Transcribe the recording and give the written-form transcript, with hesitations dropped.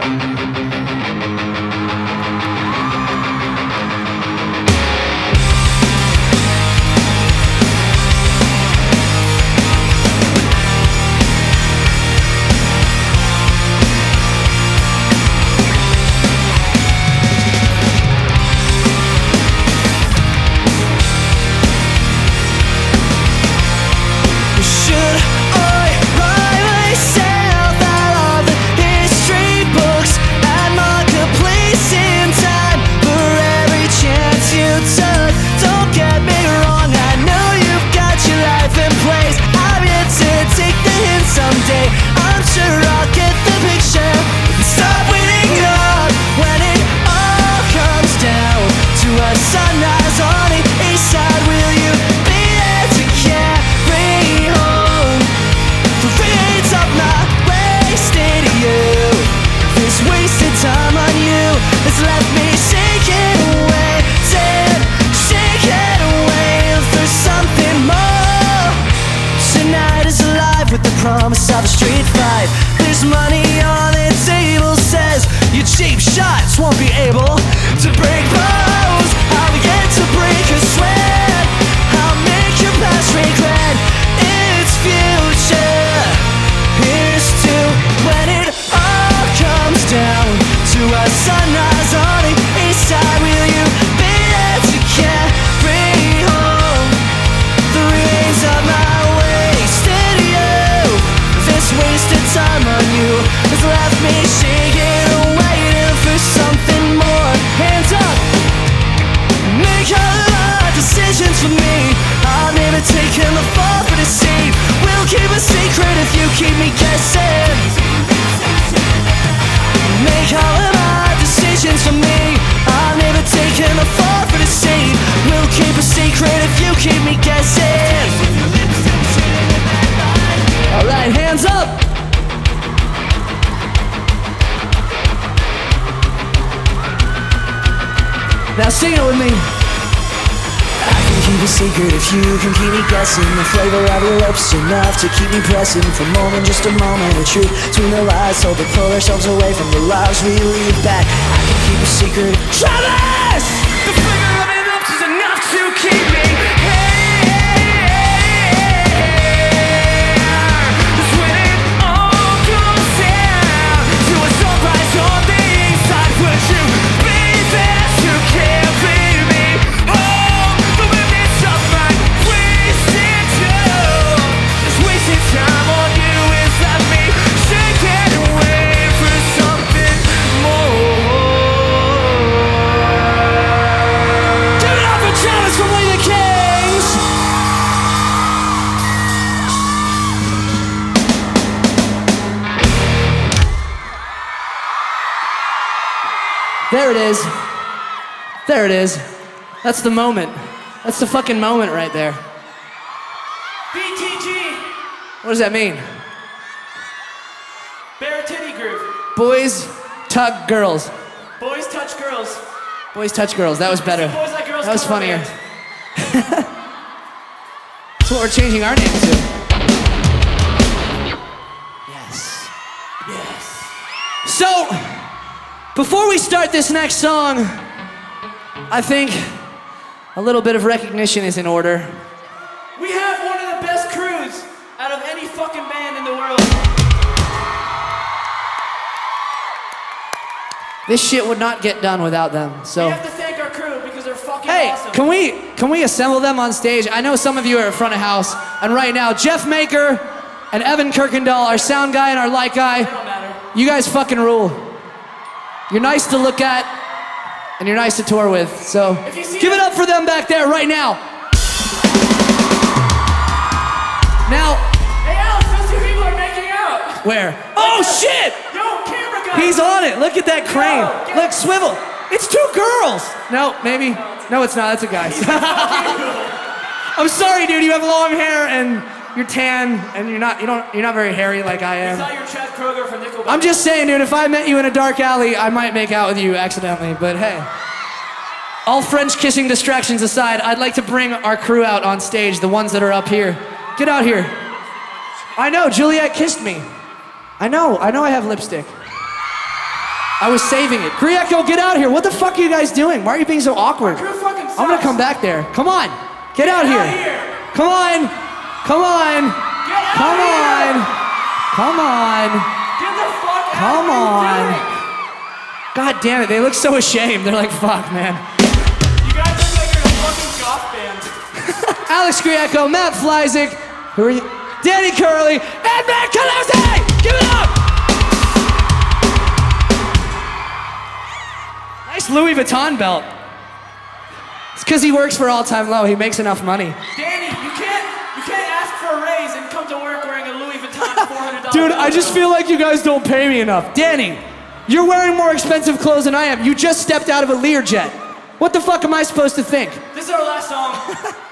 Promise of a street fight. There's money on the table, says your cheap shots won't be able to break bones. I'll get to break a sweat. I'll make your past regret its future. Here's to when it all comes down to a sunrise on the east side. Will you be there to carry home the remains of my wasted youth? This wasted time on you has left me shaking, waiting for something more. Hands up, make all the decisions for me. I'll never take him the fall for the seat. We'll keep a secret if you keep me guessing. Make all of my decisions for me. I'll never take him the fall for the seat. We'll keep a secret if you keep me guessing. Alright, hands up! Now sing it with me. I can keep a secret if you can keep me guessing. The flavor of your lips enough to keep me pressing. For more than just a moment, the truth between the lies. So we pull ourselves away from the lives we leave back. I can keep a secret. Travis! The flavor of your lips is enough to keep me. There it is. There it is. That's the moment. That's the fucking moment right there. BTG. What does that mean? Bare Titty Group. Boys tug girls. Boys touch girls. Boys touch girls. That was better. Boys like girls. That was cover funnier. band. That's what we're changing our name to. Yes. Yes. So, before we start this next song, I think a little bit of recognition is in order. We have one of the best crews out of any fucking band in the world. This shit would not get done without them, so. We have to thank our crew because they're fucking Hey, awesome. can we assemble them on stage? I know some of you are at front of house, and right now, Jeff Maker and Evan Kirkendall, our sound guy and our light guy, They don't matter. you guys fucking rule. You're nice to look at, and you're nice to tour with, so give it up for them back there right now. Now, Hey Alex, those two people are making out. where? Oh shit! Yo, camera guy. He's on it. Look at that crane. Yo, Look, swivel. It's two girls. No, maybe. No, it's not. It's a guy. I'm sorry, dude. You have long hair and you're tan and you're not very hairy like I I am. thought you were Chad Kroger from Nickelback. I'm just saying, dude. If I met you in a dark alley, I might make out with you accidentally. But hey, all French kissing distractions aside, I'd like to bring our crew out on stage. The ones that are up here. Get out here. I know Juliet kissed me. I know. I have lipstick. I was saving it. Griecco, get out here. What the fuck are you guys doing? Why are you being so awkward? Crew fucking sucks. I'm gonna come back there. Come on. Get out here. Come on. Come on. Get out Come here. on. Come on. Get the fuck out. Come What are on. you doing? God damn it. They look so ashamed. They're like, fuck, man. You guys look like you're in a fucking goth band. Alex Griecco, Matt Fleizik, who are you? Danny Curley, and Matt Calose! Give it up! Nice Louis Vuitton belt. It's because he works for All Time Low. He makes enough money. Danny, you can't ask for a raise and come to work wearing a Louis Vuitton $400. Dude, I just feel like you guys don't pay me enough. Danny, you're wearing more expensive clothes than I am. You just stepped out of a Learjet. What the fuck am I supposed to think? This is our last song.